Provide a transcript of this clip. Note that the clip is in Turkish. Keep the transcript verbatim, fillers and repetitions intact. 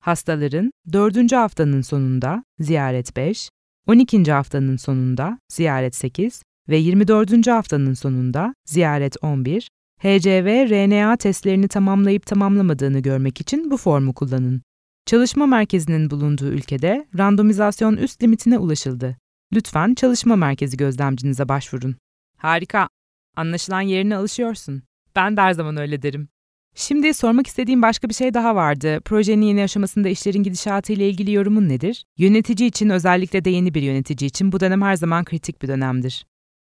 Hastaların dördüncü haftanın sonunda ziyaret beş, on ikinci haftanın sonunda ziyaret sekiz ve yirmi dördüncü haftanın sonunda ziyaret on bir, H C V R N A testlerini tamamlayıp tamamlamadığını görmek için bu formu kullanın. Çalışma merkezinin bulunduğu ülkede randomizasyon üst limitine ulaşıldı. Lütfen çalışma merkezi gözlemcinize başvurun. Harika. Anlaşılan yerine alışıyorsun. Ben de her zaman öyle derim. Şimdi sormak istediğim başka bir şey daha vardı. Projenin yeni aşamasında işlerin gidişatı ile ilgili yorumun nedir? Yönetici için, özellikle de yeni bir yönetici için bu dönem her zaman kritik bir dönemdir.